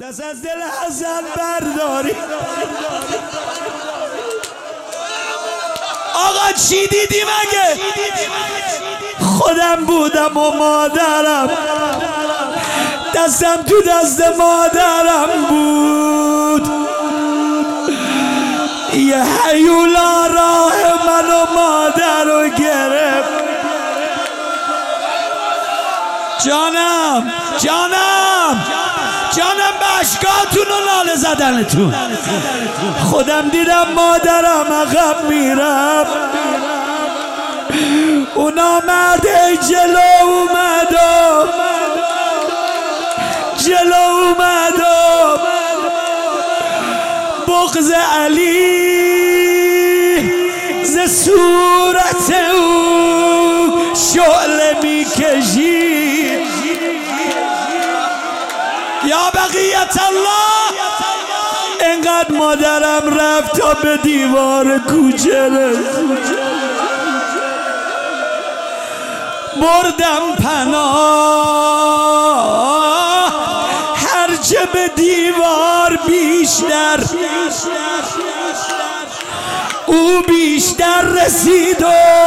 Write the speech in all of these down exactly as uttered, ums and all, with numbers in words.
دست از دل حسن برداری. آقا چی دیدی مگه؟ خودم بودم و مادرم، دستم تو دست مادرم بود. یه هیولا راه من و مادر رو گرفت. جانم جانم جانم به اشکاتون و ناله زدنتون. خودم دیدم مادرم عقب میرم، اونا مرده جلو اومدم جلو اومدم. بغض علی ز صورت او شعله میکشید. یا بقیت الله. انقدر مادرم رفت تا به دیوار کوچه رسید. بردم پناه هرچه به دیوار بیشتر، او بیشتر رسید و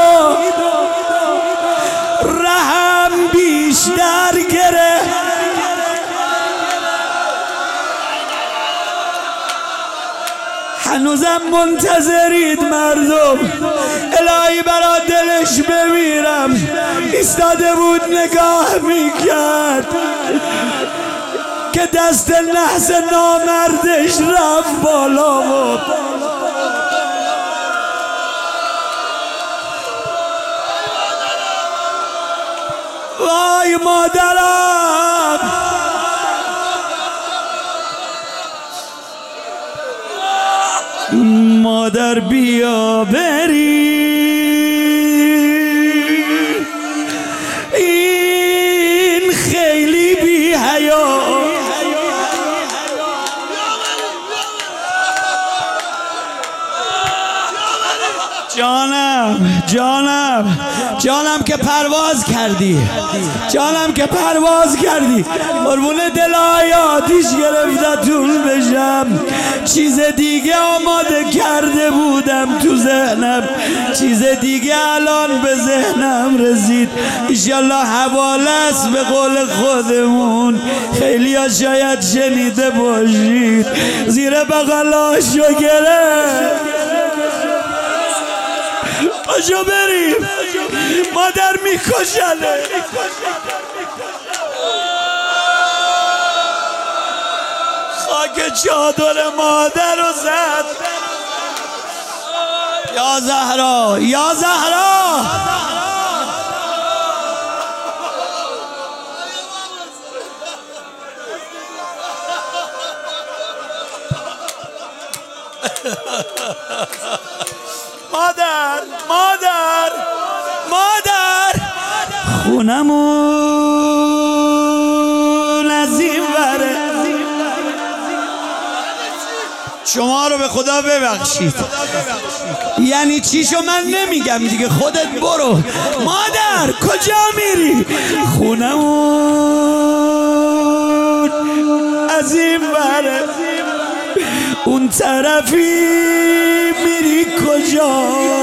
رحم بیشتر گرفت. هنوزم منتظرید مردم، الهی برا دلش بمیرم. ایستاده بود نگاه میکرد که دست نحس نامردش رفت بالا و وای مادرم. مادر بیا بری، این خیلی بی حیا. جانم جانم جانم که پرواز کردی، جانم که پرواز کردی. قربون دلای آتیش گرفتتون بشم. چیز دیگه آماده کرده بودم تو ذهنم، چیز دیگه الان به ذهنم رسید. ایشالله حواله است به قول خودمون. خیلی ها شاید شنیده باشید. زیر بغلاشو گرفت. پاشو بریم، مادر میکشنه. خاک چادر مادر رو زد. یا زهرا یا زهرا. مادر مادر مادر خونمون از این وره. شما رو به خدا ببخشید. یعنی چیشو من نمیگم دیگه، خودت برو. مادر کجا میری؟ خونمون از این وره، اون طرفی میری کجا؟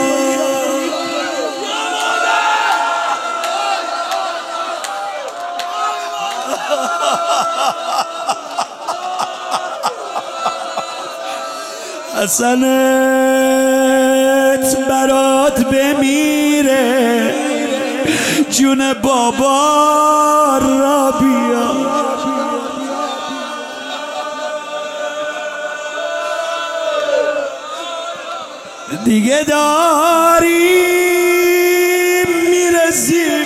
حسنت برات بمیره، جون بابا را بیا. دیگه داری میرسیم،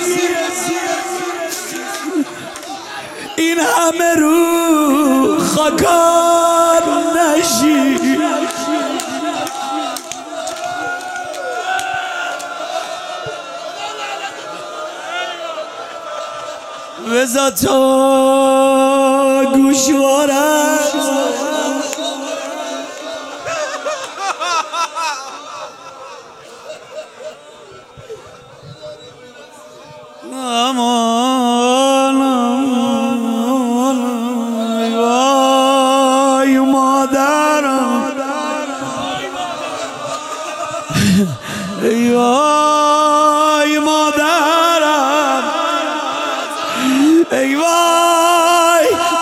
این همه رو خاکان نشی. بذار تا گوشوارم امان ای وای مادرم، ای وای